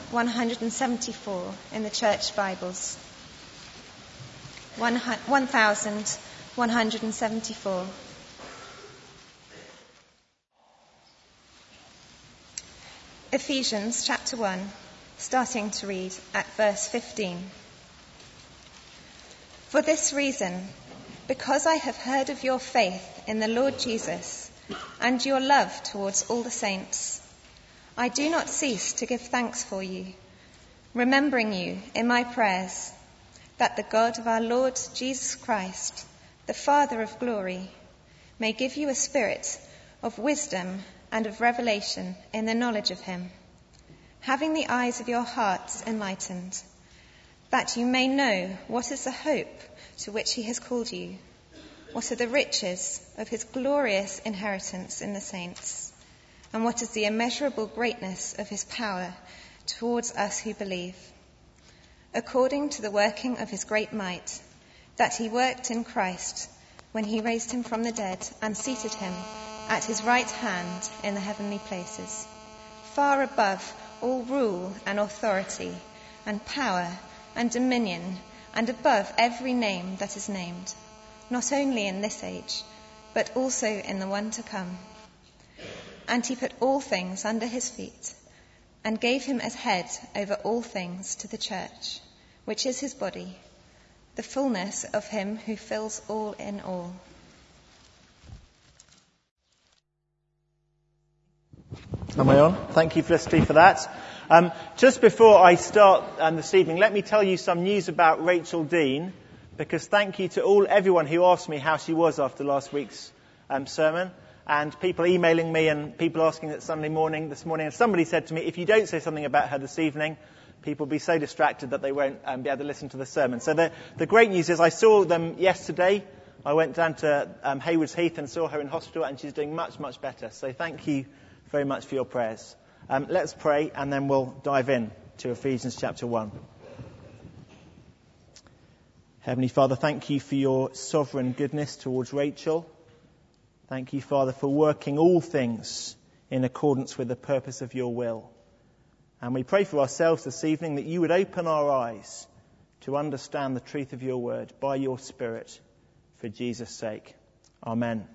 174 in the Church Bibles. 1174. Ephesians chapter 1, starting to read at verse 15. For this reason, because I have heard of your faith in the Lord Jesus and your love towards all the saints, I do not cease to give thanks for you, remembering you in my prayers, that the God of our Lord Jesus Christ, the Father of glory, may give you a spirit of wisdom and of revelation in the knowledge of him, having the eyes of your hearts enlightened, that you may know what is the hope to which he has called you, what are the riches of his glorious inheritance in the saints, and what is the immeasurable greatness of his power towards us who believe, according to the working of his great might, that he worked in Christ when he raised him from the dead and seated him at his right hand in the heavenly places, far above all rule and authority and power and dominion, and above every name that is named, not only in this age, but also in the one to come. And he put all things under his feet, and gave him as head over all things to the church, which is his body, the fullness of him who fills all in all. Am I on? Thank you, Felicity, for that. Just before I start this evening, let me tell you some news about Rachel Dean, because thank you to everyone who asked me how she was after last week's sermon, and people emailing me and people asking this morning, and somebody said to me, if you don't say something about her this evening, people will be so distracted that they won't be able to listen to the sermon. So the great news is I saw them yesterday. I went down to Haywards Heath and saw her in hospital, and she's doing much, much better. So thank you very much for your prayers. Let's pray, and then we'll dive in to Ephesians chapter 1. Heavenly Father, thank you for your sovereign goodness towards Rachel. Thank you, Father, for working all things in accordance with the purpose of your will. And we pray for ourselves this evening that you would open our eyes to understand the truth of your word by your Spirit, for Jesus' sake. Amen.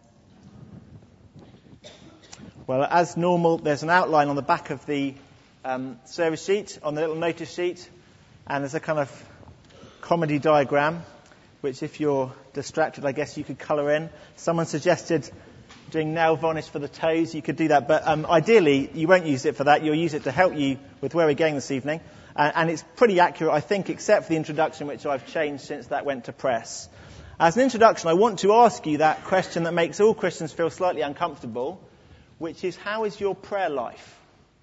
Well, as normal, there's an outline on the back of the service sheet, on the little notice sheet, and there's a kind of comedy diagram, which if you're distracted, I guess you could colour in. Someone suggested doing nail varnish for the toes. You could do that, but ideally, you won't use it for that. You'll use it to help you with where we're going this evening. And it's pretty accurate, I think, except for the introduction, which I've changed since that went to press. As an introduction, I want to ask you that question that makes all Christians feel slightly uncomfortable, which is, how is your prayer life?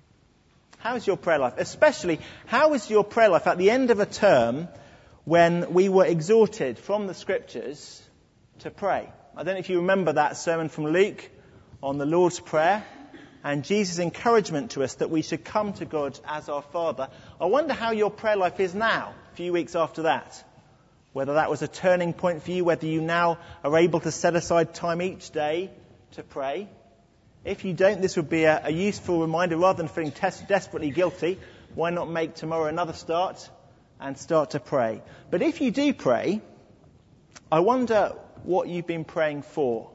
How is your prayer life? Especially, how is your prayer life at the end of a term when we were exhorted from the Scriptures to pray? I don't know if you remember that sermon from Luke on the Lord's Prayer and Jesus' encouragement to us that we should come to God as our Father. I wonder how your prayer life is now, a few weeks after that. Whether that was a turning point for you, whether you now are able to set aside time each day to pray. If you don't, this would be a useful reminder. Rather than feeling desperately guilty, why not make tomorrow another start and start to pray? But if you do pray, I wonder what you've been praying for.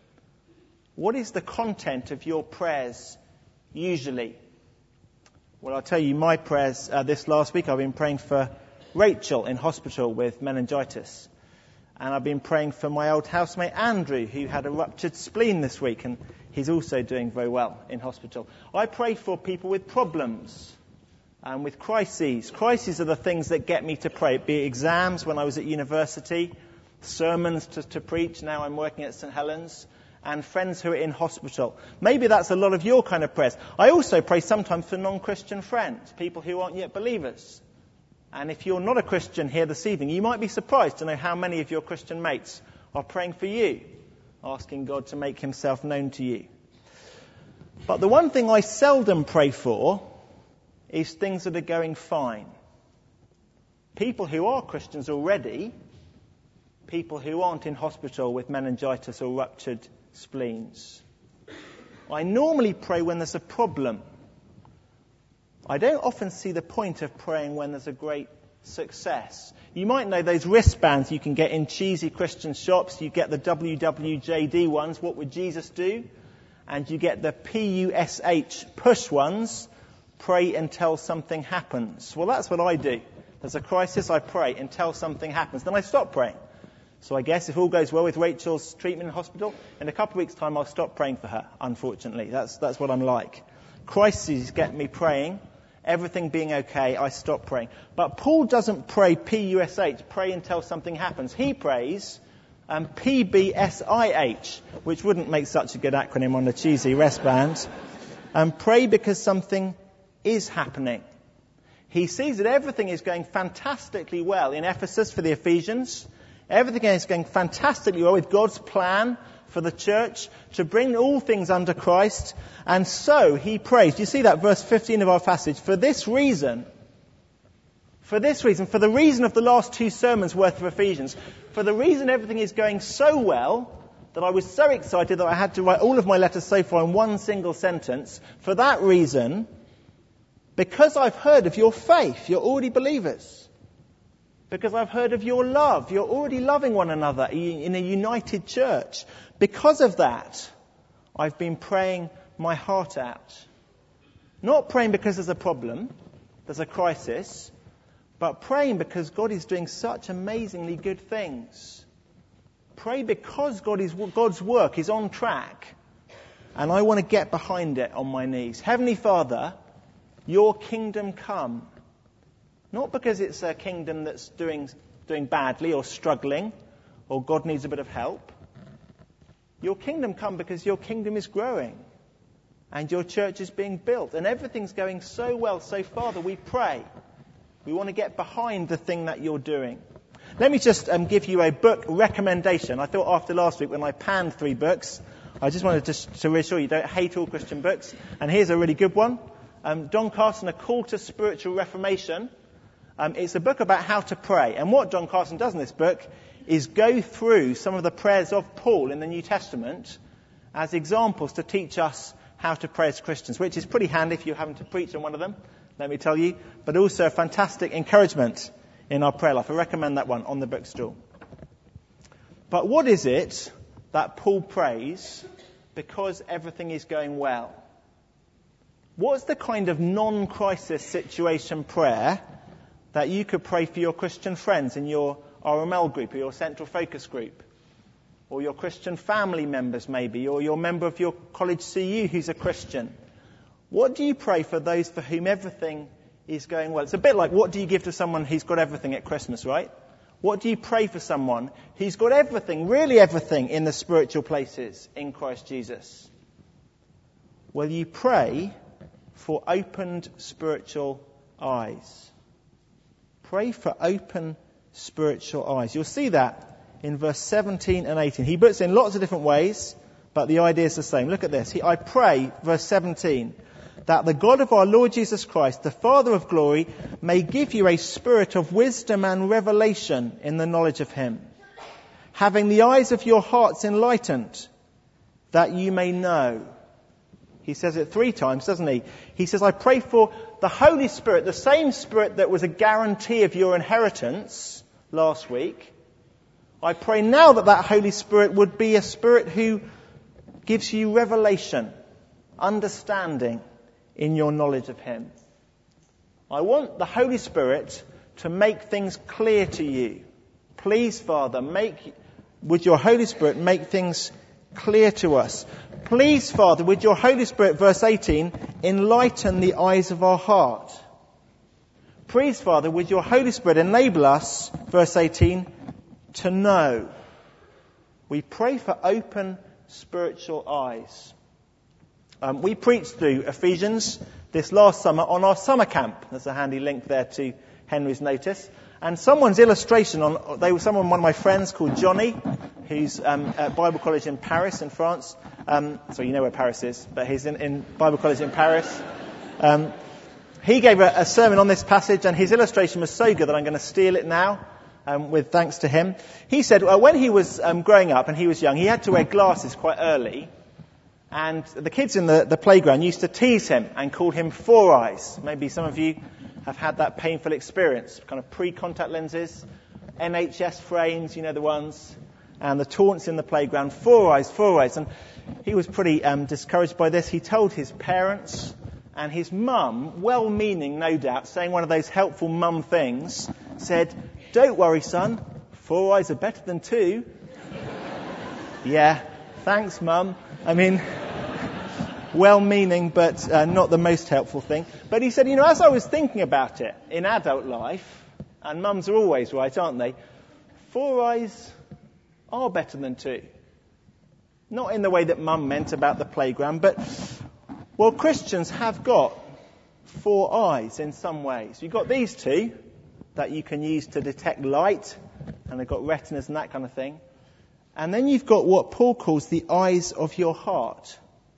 What is the content of your prayers usually? Well, I'll tell you my prayers this last week. I've been praying for Rachel in hospital with meningitis. And I've been praying for my old housemate Andrew, who had a ruptured spleen this week, and he's also doing very well in hospital. I pray for people with problems and with crises. Crises are the things that get me to pray, be it exams when I was at university, sermons to preach, now I'm working at St Helens, and friends who are in hospital. Maybe that's a lot of your kind of prayers. I also pray sometimes for non-Christian friends, people who aren't yet believers. And if you're not a Christian here this evening, you might be surprised to know how many of your Christian mates are praying for you, asking God to make himself known to you. But the one thing I seldom pray for is things that are going fine. People who are Christians already, people who aren't in hospital with meningitis or ruptured spleens. I normally pray when there's a problem. I don't often see the point of praying when there's a great success. You might know those wristbands you can get in cheesy Christian shops. You get the WWJD ones, what would Jesus do? And you get the PUSH, push ones, pray until something happens. Well, that's what I do. There's a crisis, I pray until something happens. Then I stop praying. So I guess if all goes well with Rachel's treatment in hospital, in a couple of weeks' time I'll stop praying for her, unfortunately. That's what I'm like. Crises get me praying. Everything being okay, I stop praying. But Paul doesn't pray PUSH, pray until something happens. He prays PBSIH, which wouldn't make such a good acronym on the cheesy wristband. Pray because something is happening. He sees that everything is going fantastically well in Ephesus for the Ephesians. Everything is going fantastically well with God's plan for the church to bring all things under Christ. And so he prays. Do you see that? Verse 15 of our passage. For the reason of the last 2 sermons worth of Ephesians, for the reason everything is going so well that I was so excited that I had to write all of my letters so far in one single sentence. For that reason, because I've heard of your faith, you're already believers. Because I've heard of your love. You're already loving one another in a united church. Because of that, I've been praying my heart out. Not praying because there's a problem, there's a crisis, but praying because God is doing such amazingly good things. Pray because God's work is on track, and I want to get behind it on my knees. Heavenly Father, your kingdom come. Not because it's a kingdom that's doing badly or struggling, or God needs a bit of help. Your kingdom come because your kingdom is growing, and your church is being built, and everything's going so well. So, Father, we pray. We want to get behind the thing that you're doing. Let me just give you a book recommendation. I thought after last week when I panned 3 books, I just wanted to reassure you don't hate all Christian books. And here's a really good one. Don Carson, A Call to Spiritual Reformation. It's a book about how to pray. And what Don Carson does in this book is go through some of the prayers of Paul in the New Testament as examples to teach us how to pray as Christians, which is pretty handy if you're having to preach on one of them, let me tell you, but also a fantastic encouragement in our prayer life. I recommend that one on the bookstall. But what is it that Paul prays because everything is going well? What's the kind of non-crisis situation prayer that you could pray for your Christian friends in your RML group or your central focus group? Or your Christian family members maybe, or your member of your college CU who's a Christian. What do you pray for those for whom everything is going well? It's a bit like what do you give to someone who's got everything at Christmas, right? What do you pray for someone who's got everything, really everything in the spiritual places in Christ Jesus? Well, you pray for opened spiritual eyes. Pray for open spiritual eyes. You'll see that in verse 17 and 18. He puts it in lots of different ways, but the idea is the same. Look at this. I pray, verse 17, that the God of our Lord Jesus Christ, the Father of glory, may give you a spirit of wisdom and revelation in the knowledge of him, having the eyes of your hearts enlightened, that you may know. He says it 3 times, doesn't he? He says, I pray for the Holy Spirit, the same Spirit that was a guarantee of your inheritance last week. I pray now that Holy Spirit would be a Spirit who gives you revelation, understanding in your knowledge of him. I want the Holy Spirit to make things clear to you. Please, Father, would your Holy Spirit make things clear to us. Please, Father, would your Holy Spirit, verse 18, enlighten the eyes of our heart. Please, Father, would your Holy Spirit enable us, verse 18, to know. We pray for open spiritual eyes. We preached through Ephesians this last summer on our summer camp. There's a handy link there to Henry's notice. And someone's illustration one of my friends called Johnny, who's at Bible College in Paris in France. So you know where Paris is, but he's in Bible College in Paris. He gave a sermon on this passage, and his illustration was so good that I'm going to steal it now. With thanks to him. He said when he was growing up and he was young, he had to wear glasses quite early. And the kids in the playground used to tease him and call him Four Eyes. Maybe some of you have had that painful experience, kind of pre-contact lenses, NHS frames, you know the ones, and the taunts in the playground, Four Eyes, Four Eyes. And he was pretty discouraged by this. He told his parents, and his mum, well-meaning no doubt, saying one of those helpful mum things, said, "Don't worry, son, 4 eyes are better than 2. Yeah, thanks, mum. I mean, well-meaning, but not the most helpful thing. But he said, as I was thinking about it in adult life, and mums are always right, aren't they? 4 eyes are better than 2. Not in the way that mum meant about the playground, but, well, Christians have got 4 eyes in some ways. You've got these 2 that you can use to detect light, and they've got retinas and that kind of thing. And then you've got what Paul calls the eyes of your heart.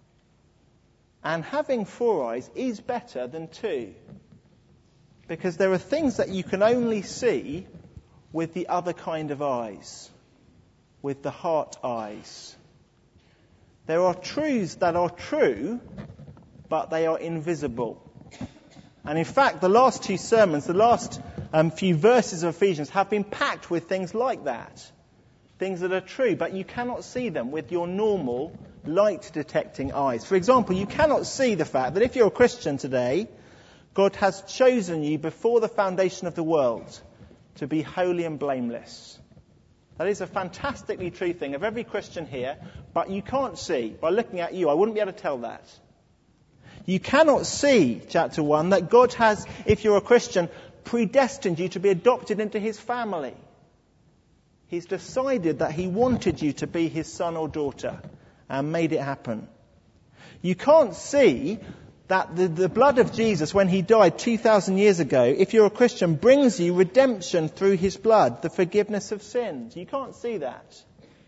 And having 4 eyes is better than 2. Because there are things that you can only see with the other kind of eyes, with the heart eyes. There are truths that are true, but they are invisible. And in fact, the last 2 sermons, the last few verses of Ephesians have been packed with things like that. Things that are true, but you cannot see them with your normal light-detecting eyes. For example, you cannot see the fact that if you're a Christian today, God has chosen you before the foundation of the world to be holy and blameless. That is a fantastically true thing of every Christian here, but you can't see. By looking at you, I wouldn't be able to tell that. You cannot see, chapter 1, that God has, if you're a Christian, predestined you to be adopted into his family. He's decided that he wanted you to be his son or daughter and made it happen. You can't see that the blood of Jesus, when he died 2,000 years ago, if you're a Christian, brings you redemption through his blood, the forgiveness of sins. You can't see that.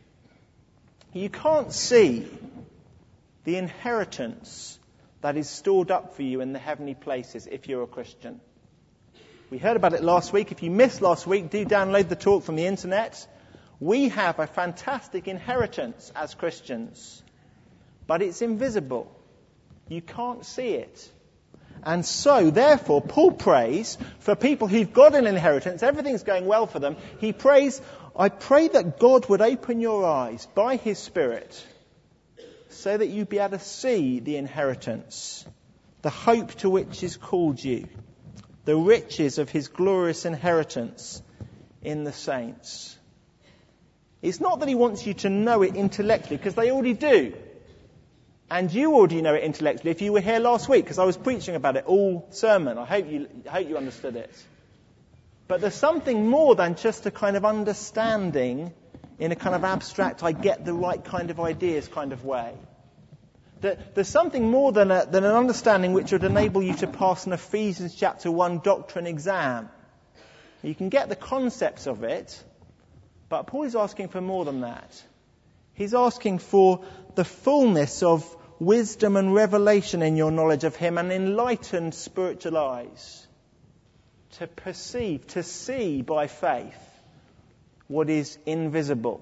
You can't see the inheritance that is stored up for you in the heavenly places if you're a Christian. We heard about it last week. If you missed last week, do download the talk from the internet. We have a fantastic inheritance as Christians, but it's invisible. You can't see it. And so, therefore, Paul prays for people who've got an inheritance, everything's going well for them. He prays, I pray that God would open your eyes by his Spirit so that you'd be able to see the inheritance, the hope to which he's called you, the riches of his glorious inheritance in the saints. It's not that he wants you to know it intellectually, because they already do. And you already know it intellectually if you were here last week, because I was preaching about it all sermon. I hope you understood it. But there's something more than just a kind of understanding in a kind of abstract, I get the right kind of ideas kind of way. There's something more than an understanding which would enable you to pass an Ephesians chapter 1 doctrine exam. You can get the concepts of it, but Paul is asking for more than that. He's asking for the fullness of wisdom and revelation in your knowledge of him and enlightened spiritual eyes to perceive, to see by faith what is invisible.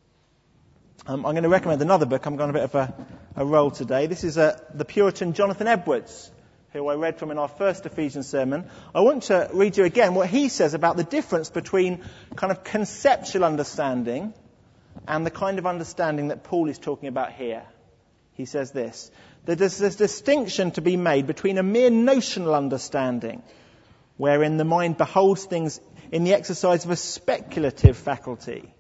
I'm going to recommend another book. I'm going a bit of a roll today. This is the Puritan Jonathan Edwards, who I read from in our first Ephesians sermon. I want to read you again what he says about the difference between kind of conceptual understanding and the kind of understanding that Paul is talking about here. He says this: there's this distinction to be made between a mere notional understanding, wherein the mind beholds things in the exercise of a speculative faculty,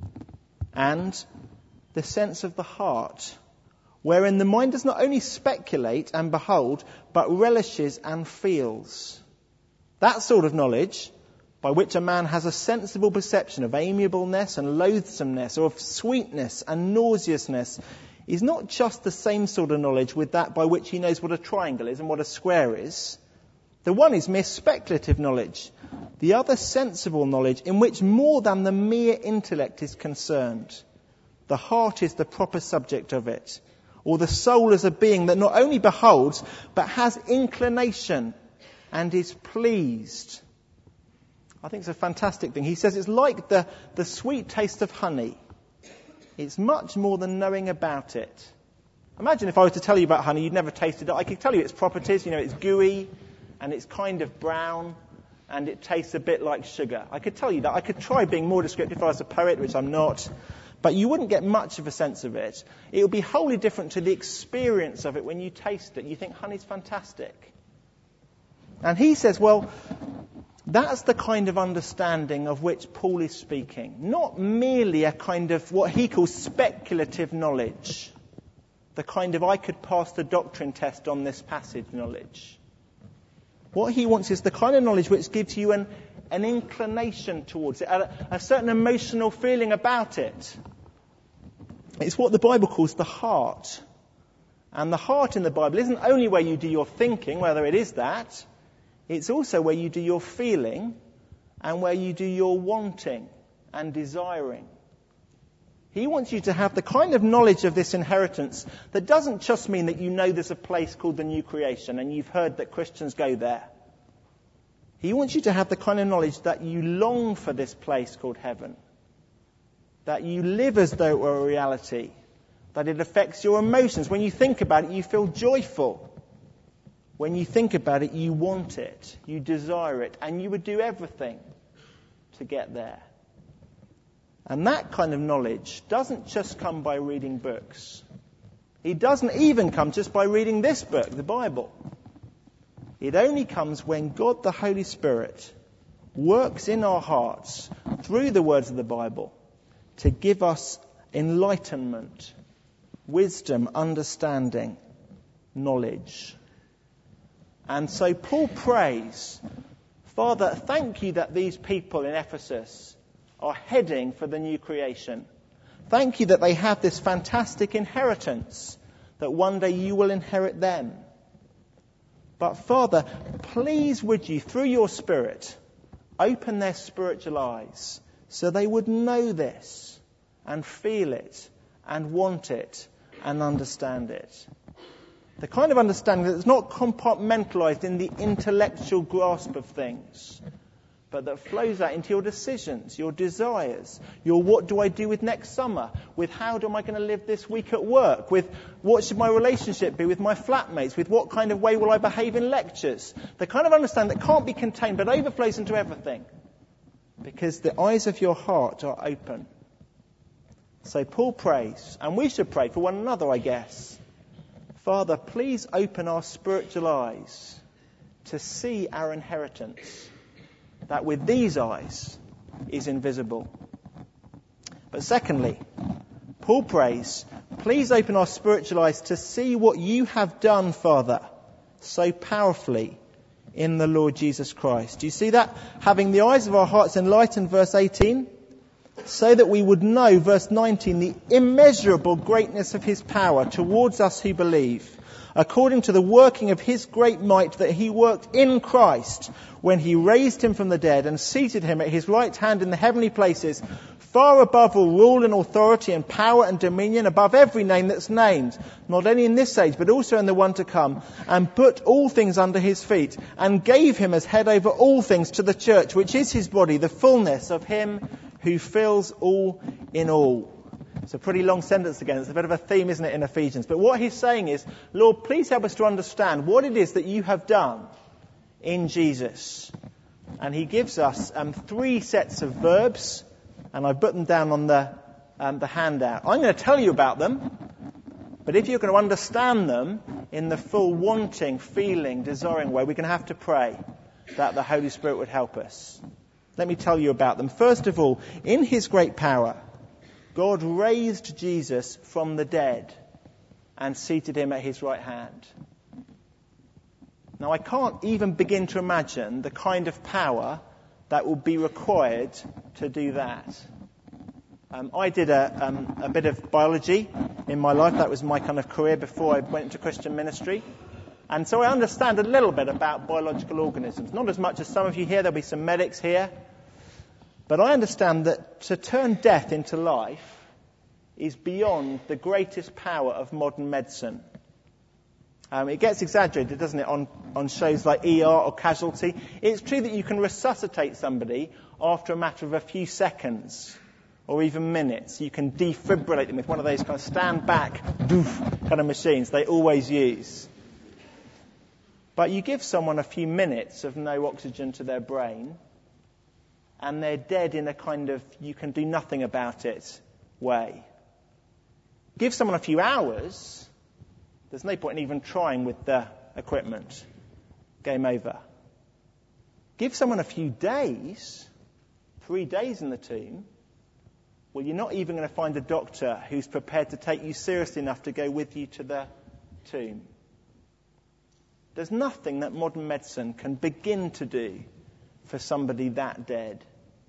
and the sense of the heart, wherein the mind does not only speculate and behold, but relishes and feels. That sort of knowledge, by which a man has a sensible perception of amiableness and loathsomeness, or of sweetness and nauseousness, is not just the same sort of knowledge with that by which he knows what a triangle is and what a square is. The one is mere speculative knowledge, the other sensible knowledge in which more than the mere intellect is concerned. The heart is the proper subject of it, or the soul is a being that not only beholds, but has inclination and is pleased. I think it's a fantastic thing. He says it's like the sweet taste of honey. It's much more than knowing about it. Imagine if I was to tell you about honey, you'd never tasted it. I could tell you its properties. It's gooey and it's kind of brown and it tastes a bit like sugar. I could tell you that. I could try being more descriptive if I was a poet, which I'm not. But you wouldn't get much of a sense of it. It would be wholly different to the experience of it when you taste it. You think honey's fantastic. And he says, well, that's the kind of understanding of which Paul is speaking. Not merely a kind of what he calls speculative knowledge. The kind of I could pass the doctrine test on this passage knowledge. What he wants is the kind of knowledge which gives you an inclination towards it, a certain emotional feeling about it. It's what the Bible calls the heart. And the heart in the Bible isn't only where you do your thinking, whether it is that. It's also where you do your feeling and where you do your wanting and desiring. He wants you to have the kind of knowledge of this inheritance that doesn't just mean that you know there's a place called the new creation and you've heard that Christians go there. He wants you to have the kind of knowledge that you long for this place called heaven. That you live as though it were a reality. That it affects your emotions. When you think about it, you feel joyful. When you think about it, you want it. You desire it. And you would do everything to get there. And that kind of knowledge doesn't just come by reading books. It doesn't even come just by reading this book, the Bible. It only comes when God the Holy Spirit works in our hearts through the words of the Bible to give us enlightenment, wisdom, understanding, knowledge. And so Paul prays, Father, thank you that these people in Ephesus are heading for the new creation. Thank you that they have this fantastic inheritance, that one day you will inherit them. But Father, please would you, through your Spirit, open their spiritual eyes so they would know this and feel it and want it and understand it. The kind of understanding that is not compartmentalized in the intellectual grasp of things, but that flows out into your decisions, your desires, your what do I do with next summer, with how am I going to live this week at work, with what should my relationship be with my flatmates, with what kind of way will I behave in lectures. The kind of understanding that can't be contained but overflows into everything. Because the eyes of your heart are open. So Paul prays, and we should pray for one another, I guess. Father, please open our spiritual eyes to see our inheritance, that with these eyes is invisible. But secondly, Paul prays, please open our spiritual eyes to see what you have done, Father, so powerfully in the Lord Jesus Christ. Do you see that? Having the eyes of our hearts enlightened, verse 18, so that we would know, verse 19, the immeasurable greatness of his power towards us who believe, according to the working of his great might that he worked in Christ when he raised him from the dead and seated him at his right hand in the heavenly places, far above all rule and authority and power and dominion, above every name that's named, not only in this age but also in the one to come, and put all things under his feet, and gave him as head over all things to the church, which is his body, the fullness of him who fills all in all. It's a pretty long sentence again. It's a bit of a theme, isn't it, in Ephesians? But what he's saying is, Lord, please help us to understand what it is that you have done in Jesus. And he gives us 3 sets of verbs, and I've put them down on the handout. I'm going to tell you about them, but if you're going to understand them in the full wanting, feeling, desiring way, we're going to have to pray that the Holy Spirit would help us. Let me tell you about them. First of all, in his great power, God raised Jesus from the dead and seated him at his right hand. Now, I can't even begin to imagine the kind of power that will be required to do that. I did a bit of biology in my life. That was my kind of career before I went into Christian ministry. And so I understand a little bit about biological organisms. Not as much as some of you here. There'll be some medics here. But I understand that to turn death into life is beyond the greatest power of modern medicine. It gets exaggerated, doesn't it, on shows like ER or Casualty. It's true that you can resuscitate somebody after a matter of a few seconds. or even minutes. You can defibrillate them with one of those kind of stand back doof kind of machines they always use. But you give someone a few minutes of no oxygen to their brain, and they're dead in a kind of you can do nothing about it way. Give someone a few hours, there's no point in even trying with the equipment. Game over. Give someone a few days, 3 days in the tomb, well, you're not even going to find a doctor who's prepared to take you seriously enough to go with you to the tomb. There's nothing that modern medicine can begin to do for somebody that dead.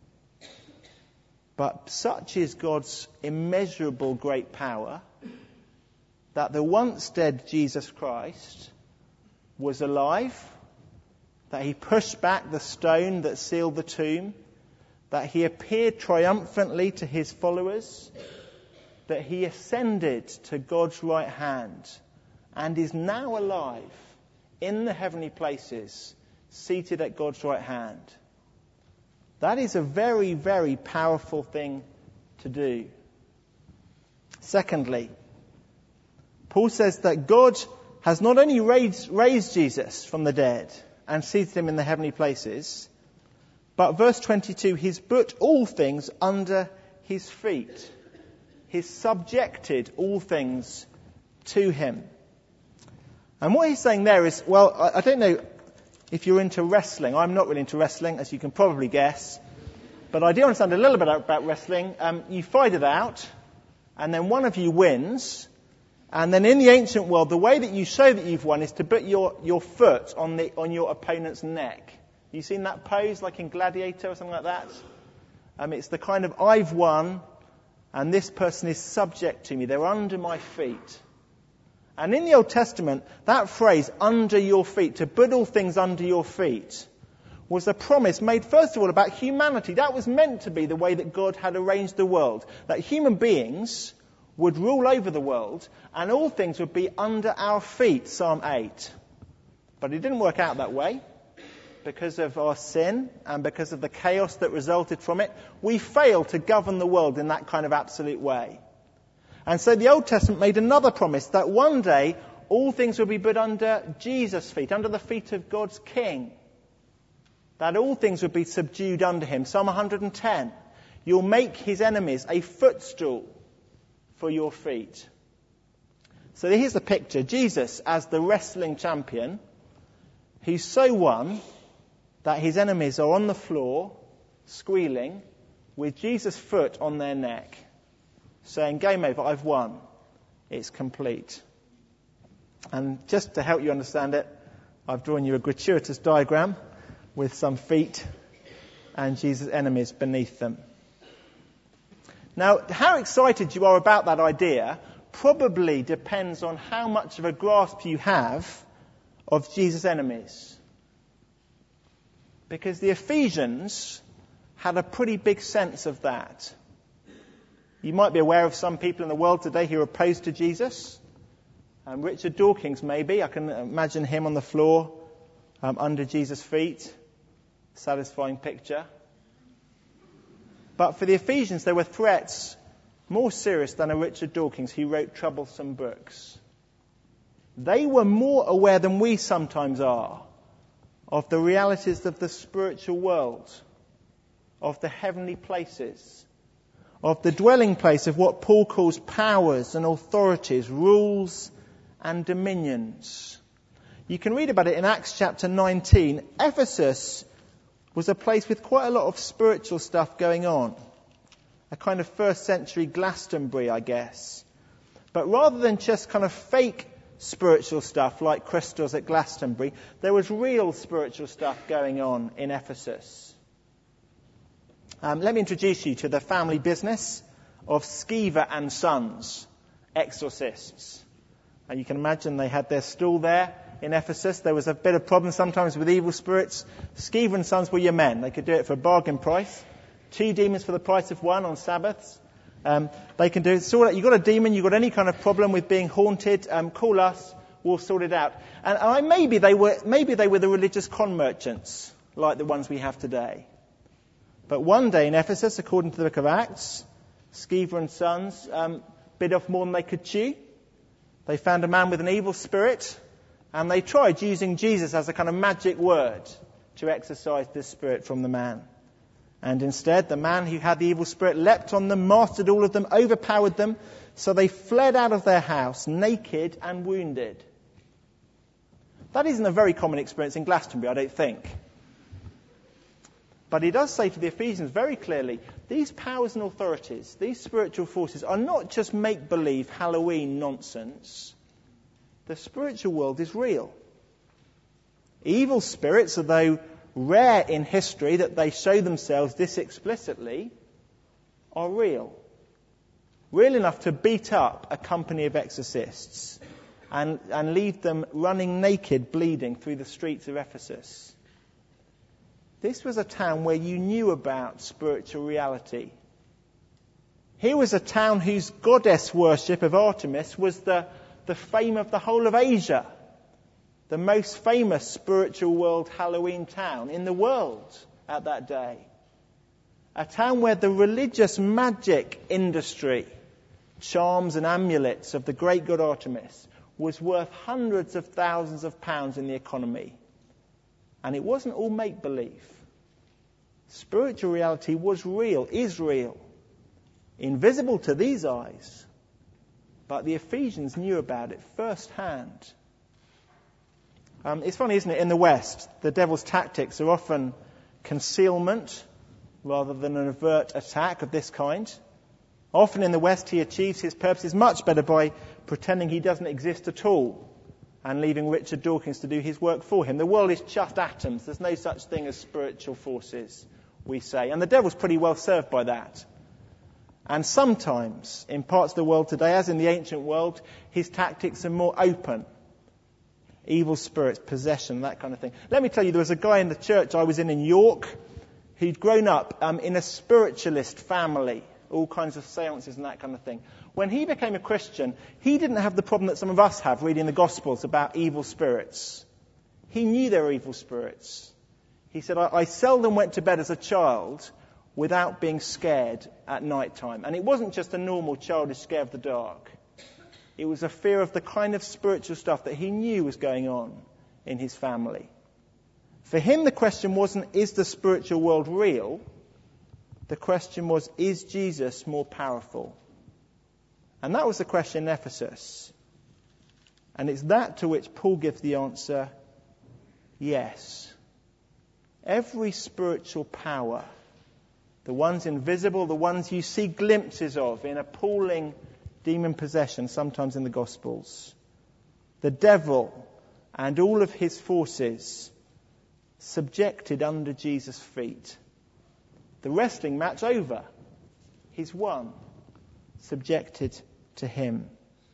But such is God's immeasurable great power that the once dead Jesus Christ was alive, that he pushed back the stone that sealed the tomb, that he appeared triumphantly to his followers, that he ascended to God's right hand and is now alive in the heavenly places, seated at God's right hand. That is a very, very powerful thing to do. Secondly, Paul says that God has not only raised Jesus from the dead and seated him in the heavenly places, but verse 22, he's put all things under his feet. He's subjected all things to him. And what he's saying there is, well, I don't know if you're into wrestling. I'm not really into wrestling, as you can probably guess. But I do understand a little bit about wrestling. You fight it out, and then one of you wins. And then in the ancient world, the way that you show that you've won is to put your foot on your opponent's neck. You seen that pose, like in Gladiator or something like that? It's the kind of, I've won, and this person is subject to me. They're under my feet. And in the Old Testament, that phrase, under your feet, to put all things under your feet, was a promise made, first of all, about humanity. That was meant to be the way that God had arranged the world. That human beings would rule over the world, and all things would be under our feet, Psalm 8. But it didn't work out that way. Because of our sin and because of the chaos that resulted from it, we failed to govern the world in that kind of absolute way. And so the Old Testament made another promise that one day all things will be put under Jesus' feet, under the feet of God's King. That all things would be subdued under him. Psalm 110, you'll make his enemies a footstool for your feet. So here's the picture. Jesus as the wrestling champion, he's so won that his enemies are on the floor, squealing, with Jesus' foot on their neck, saying, game over, I've won. It's complete. And just to help you understand it, I've drawn you a gratuitous diagram with some feet and Jesus' enemies beneath them. Now, how excited you are about that idea probably depends on how much of a grasp you have of Jesus' enemies. Because the Ephesians had a pretty big sense of that. You might be aware of some people in the world today who are opposed to Jesus. Richard Dawkins, maybe. I can imagine him on the floor under Jesus' feet. Satisfying picture. But for the Ephesians, there were threats more serious than a Richard Dawkins who wrote troublesome books. They were more aware than we sometimes are of the realities of the spiritual world, of the heavenly places, of the dwelling place of what Paul calls powers and authorities, rules and dominions. You can read about it in Acts chapter 19. Ephesus was a place with quite a lot of spiritual stuff going on. A kind of first century Glastonbury, I guess. But rather than just kind of fake spiritual stuff like crystals at Glastonbury, there was real spiritual stuff going on in Ephesus. Let me introduce you to the family business of Sceva and Sons, exorcists. And you can imagine they had their stall there in Ephesus. There was a bit of problem sometimes with evil spirits. Sceva and Sons were your men. They could do it for a bargain price. 2 demons for the price of 1 on Sabbaths. They can do it. You've got a demon, you've got any kind of problem with being haunted, call us, we'll sort it out. And maybe they were the religious con merchants, like the ones we have today. But one day in Ephesus, according to the book of Acts, Sceva and Sons bit off more than they could chew. They found a man with an evil spirit, and they tried using Jesus as a kind of magic word to exorcise this spirit from the man. And instead, the man who had the evil spirit leapt on them, mastered all of them, overpowered them, so they fled out of their house naked and wounded. That isn't a very common experience in Glastonbury, I don't think. But he does say to the Ephesians very clearly, these powers and authorities, these spiritual forces, are not just make-believe Halloween nonsense. The spiritual world is real. Evil spirits, although rare in history that they show themselves this explicitly, are real. Real enough to beat up a company of exorcists and leave them running naked, bleeding through the streets of Ephesus. This was a town where you knew about spiritual reality. Here was a town whose goddess worship of Artemis was the fame of the whole of Asia. The most famous spiritual world Halloween town in the world at that day. A town where the religious magic industry, charms and amulets of the great god Artemis, was worth hundreds of thousands of pounds in the economy. And it wasn't all make-believe. Spiritual reality was real, is real. Invisible to these eyes. But the Ephesians knew about it firsthand. It's funny, isn't it? In the West, the devil's tactics are often concealment rather than an overt attack of this kind. Often in the West, he achieves his purposes much better by pretending he doesn't exist at all and leaving Richard Dawkins to do his work for him. The world is just atoms. There's no such thing as spiritual forces, we say. And the devil's pretty well served by that. And sometimes, in parts of the world today, as in the ancient world, his tactics are more open. Evil spirits, possession, that kind of thing. Let me tell you, there was a guy in the church I was in York who'd grown up in a spiritualist family, all kinds of seances and that kind of thing. When he became a Christian, he didn't have the problem that some of us have reading the Gospels about evil spirits. He knew there were evil spirits. He said, I seldom went to bed as a child without being scared at night time. And it wasn't just a normal childish scare of the dark. It was a fear of the kind of spiritual stuff that he knew was going on in his family. For him, the question wasn't, is the spiritual world real? The question was, is Jesus more powerful? And that was the question in Ephesus. And it's that to which Paul gives the answer, yes. Every spiritual power, the ones invisible, the ones you see glimpses of in appalling demon possession, sometimes in the Gospels. The devil and all of his forces subjected under Jesus' feet. The wrestling match over. He's won. Subjected to him.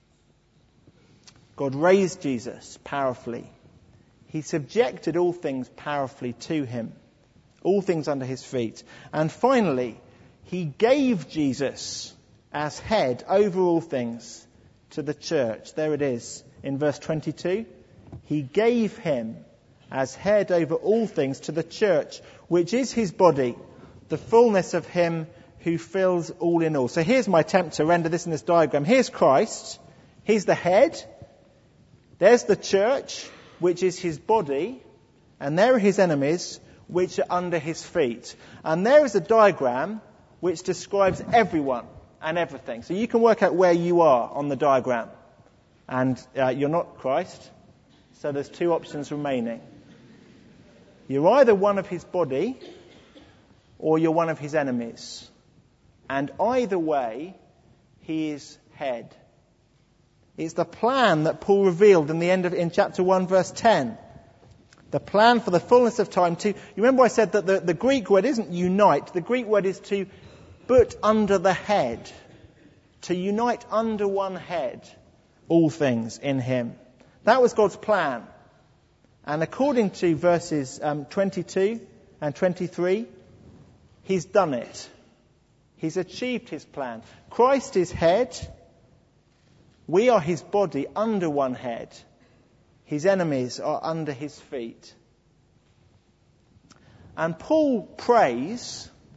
God raised Jesus powerfully. He subjected all things powerfully to him. All things under his feet. And finally, he gave Jesus as head over all things to the church. There it is in verse 22. He gave him as head over all things to the church, which is his body, the fullness of him who fills all in all. So here's my attempt to render this in this diagram. Here's Christ. He's the head. There's the church, which is his body. And there are his enemies, which are under his feet. And there is a diagram which describes everyone and everything. So you can work out where you are on the diagram. And you're not Christ. So there's two options remaining. You're either one of his body or you're one of his enemies. And either way, he is head. It's the plan that Paul revealed in chapter 1, verse 10. The plan for the fullness of time to... You remember I said that the Greek word isn't unite. The Greek word is to put under the head. To unite under one head all things in him. That was God's plan. And according to verses 22 and 23, he's done it. He's achieved his plan. Christ is head. We are his body under one head. His enemies are under his feet. And Paul prays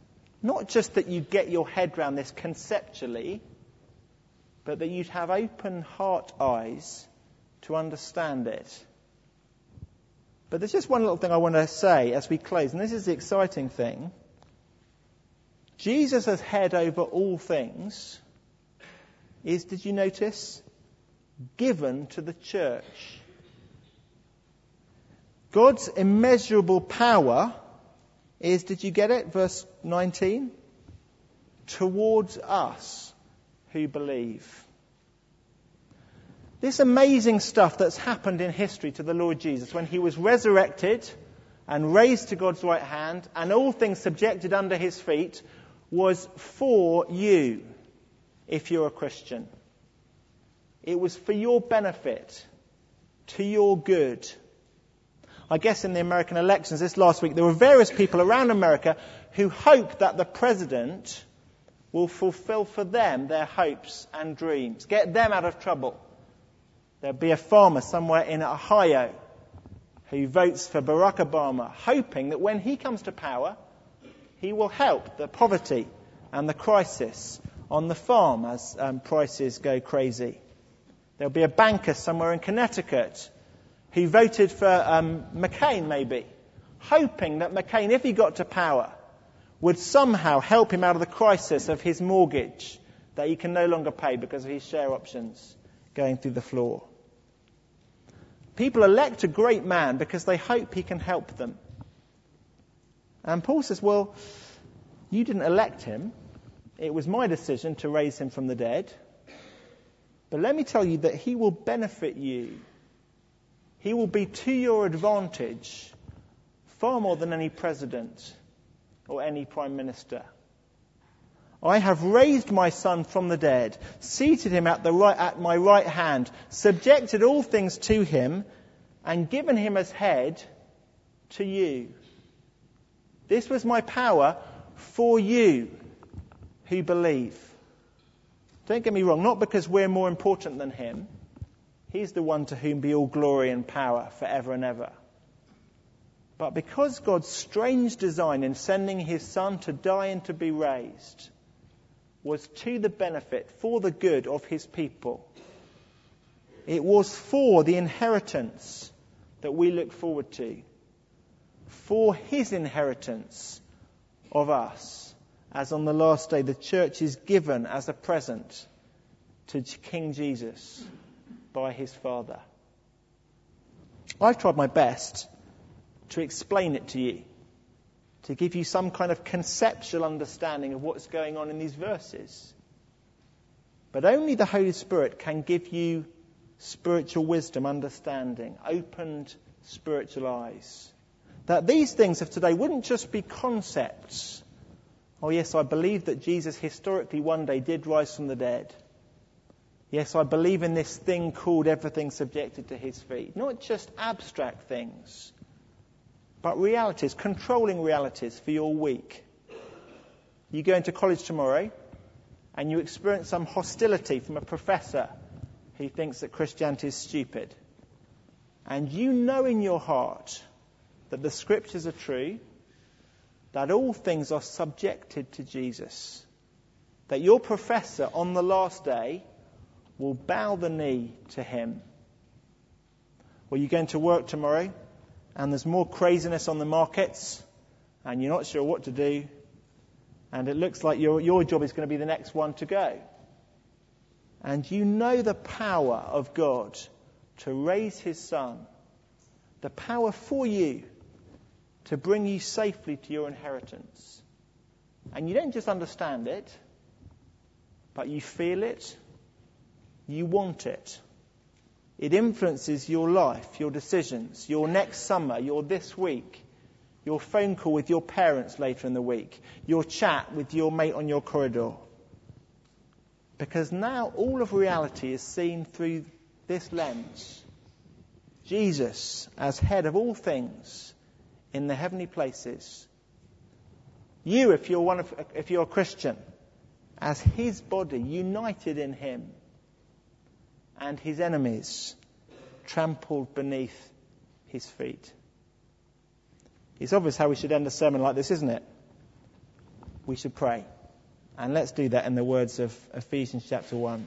Not just that you get your head round this conceptually, but that you'd have open heart eyes to understand it. But there's just one little thing I want to say as we close, and this is the exciting thing. Jesus as head over all things is, did you notice, given to the church. God's immeasurable power is, did you get it? Verse 19. Towards us who believe. This amazing stuff that's happened in history to the Lord Jesus when he was resurrected and raised to God's right hand and all things subjected under his feet was for you if you're a Christian. It was for your benefit, to your good. I guess in the American elections this last week, there were various people around America who hope that the president will fulfill for them their hopes and dreams, get them out of trouble. There'll be a farmer somewhere in Ohio who votes for Barack Obama, hoping that when he comes to power, he will help the poverty and the crisis on the farm as prices go crazy. There'll be a banker somewhere in Connecticut who voted for McCain, maybe, hoping that McCain, if he got to power, would somehow help him out of the crisis of his mortgage that he can no longer pay because of his share options going through the floor. People elect a great man because they hope he can help them. And Paul says, well, you didn't elect him. It was my decision to raise him from the dead. But let me tell you that he will benefit you. He will be to your advantage far more than any president or any prime minister. I have raised my son from the dead, seated him at my right hand, subjected all things to him, and given him as head to you. This was my power for you who believe. Don't get me wrong, not because we're more important than him. He's the one to whom be all glory and power forever and ever. But because God's strange design in sending his son to die and to be raised was to the benefit, for the good of his people. It was for the inheritance that we look forward to. For his inheritance of us. As on the last day the church is given as a present to King Jesus by his Father. I've tried my best to explain it to you, to give you some kind of conceptual understanding of what's going on in these verses. But only the Holy Spirit can give you spiritual wisdom, understanding, opened spiritual eyes. That these things of today wouldn't just be concepts. Oh yes, I believe that Jesus historically one day did rise from the dead. Yes, I believe in this thing called everything subjected to his feet. Not just abstract things, but realities, controlling realities for your week. You go into college tomorrow and you experience some hostility from a professor who thinks that Christianity is stupid. And you know in your heart that the scriptures are true, that all things are subjected to Jesus, that your professor on the last day will bow the knee to him. Well, you go into work tomorrow and there's more craziness on the markets and you're not sure what to do, and it looks like your job is going to be the next one to go. And you know the power of God to raise his son, the power for you to bring you safely to your inheritance. And you don't just understand it, but you feel it, you want it. It influences your life, your decisions, your next summer, your this week, your phone call with your parents later in the week, your chat with your mate on your corridor. Because now all of reality is seen through this lens. Jesus as head of all things in the heavenly places. You, if you're a Christian, as his body, united in him, and his enemies trampled beneath his feet. It's obvious how we should end a sermon like this, isn't it? we should pray. And let's do that in the words of Ephesians chapter 1.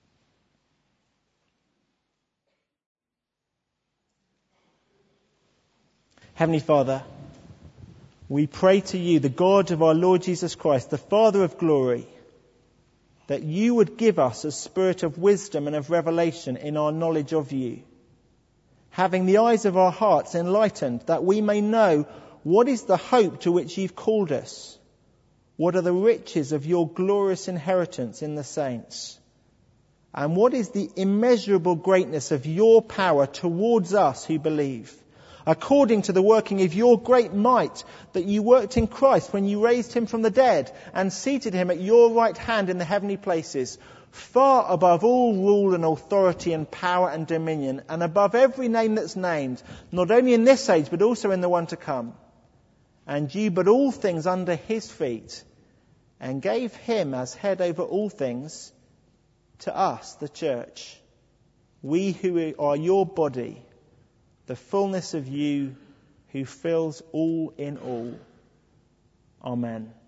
Heavenly Father, we pray to you, the God of our Lord Jesus Christ, the Father of glory, that you would give us a spirit of wisdom and of revelation in our knowledge of you, having the eyes of our hearts enlightened, that we may know what is the hope to which you've called us, what are the riches of your glorious inheritance in the saints, and what is the immeasurable greatness of your power towards us who believe, according to the working of your great might that you worked in Christ when you raised him from the dead and seated him at your right hand in the heavenly places, far above all rule and authority and power and dominion, and above every name that's named, not only in this age but also in the one to come. And you put all things under his feet, and gave him as head over all things to us, the church, we who are your body, the fullness of you who fills all in all. Amen.